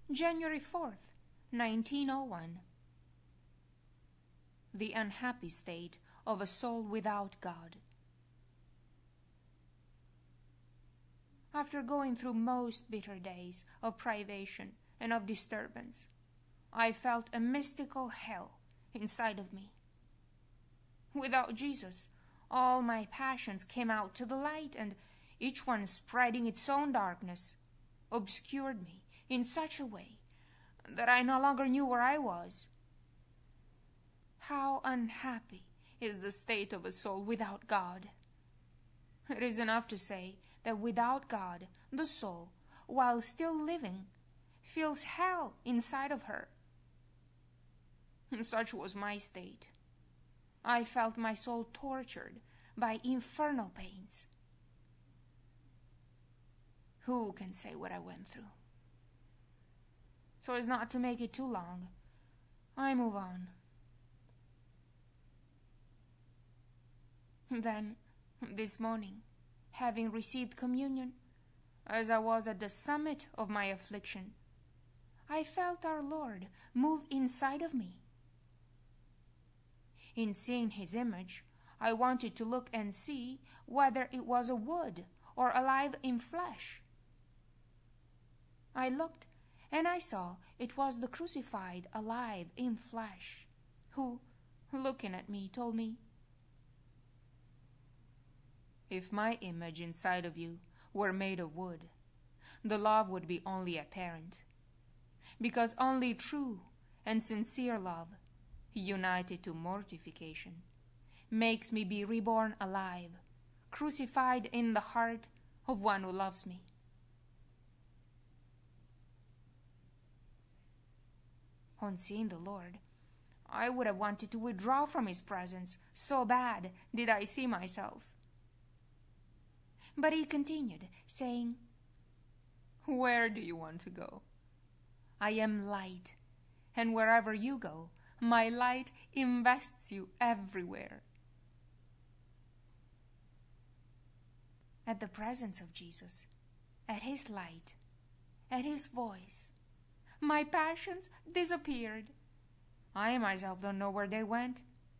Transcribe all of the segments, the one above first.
January 4th, 1901. The unhappy state of a soul without God. After going through most bitter days of privation and of disturbance, I felt a mystical hell inside of me. Without Jesus, all my passions came out to the light, and each one spreading its own darkness, obscured me in such a way that I no longer knew where I was. How unhappy is the state of a soul without God! It is enough to say that without God, the soul, while still living, feels hell inside of her. Such was my state. I felt my soul tortured by infernal pains. Who can say what I went through? So as not to make it too long, I move on. Then, this morning, having received communion, as I was at the summit of my affliction, I felt our Lord move inside of me. In seeing his image, I wanted to look and see whether it was a wood or alive in flesh. I looked, and I saw it was the crucified alive in flesh, who, looking at me, told me, "If my image inside of you were made of wood, the love would be only apparent, because only true and sincere love, united to mortification, makes me be reborn alive, crucified in the heart of one who loves me." On seeing the Lord, I would have wanted to withdraw from his presence, so bad did I see myself. But he continued, saying, "Where do you want to go? I am light, and wherever you go, my light invests you everywhere." At the presence of Jesus, at his light, at his voice, my passions disappeared. I myself don't know where they went.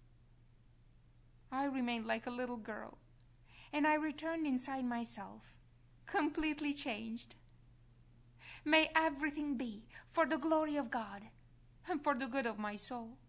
I remained like a little girl, and I returned inside myself, completely changed. May everything be for the glory of God and for the good of my soul.